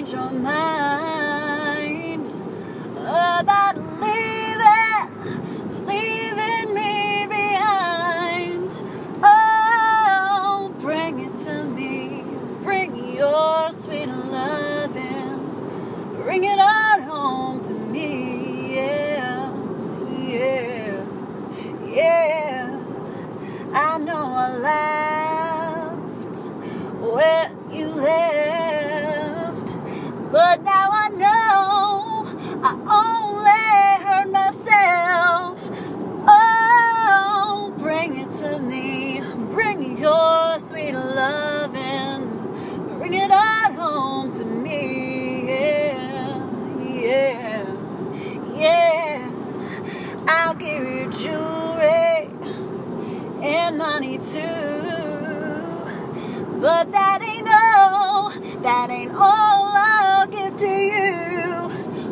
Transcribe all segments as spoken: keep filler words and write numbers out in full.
change your mind about leaving, leaving me behind. Oh, bring it to me, bring your sweet loving, bring it on home to me, yeah, yeah, yeah. I know I laughed when you left, but now I know I only hurt myself. Oh, bring it to me, bring your sweet loving, bring it on home to me, yeah, yeah, yeah. I'll give you jewelry and money too, but that ain't all, that ain't all I'll give to you.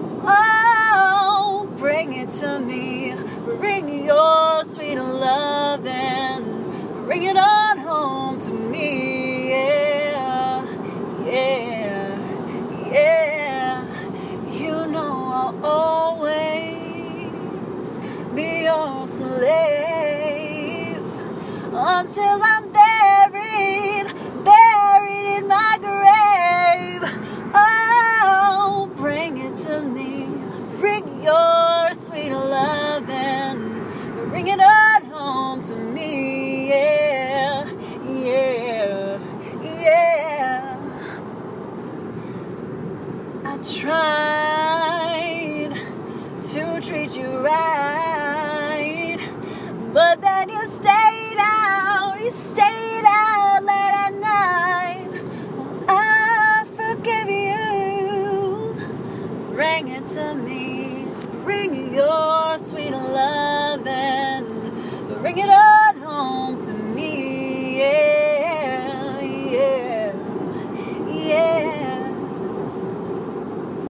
Oh, bring it to me, bring your sweet loving, bring it on home to me, yeah, yeah, yeah. You know I'll always be your slave until I'm buried, buried in my grave. Oh, bring it to me, bring your sweet loving, bring it on home to me, yeah, yeah, yeah. I tried to treat you right, but then you stayed out, you stayed out late at night. Well, I forgive you. Bring it to me, bring your sweet love.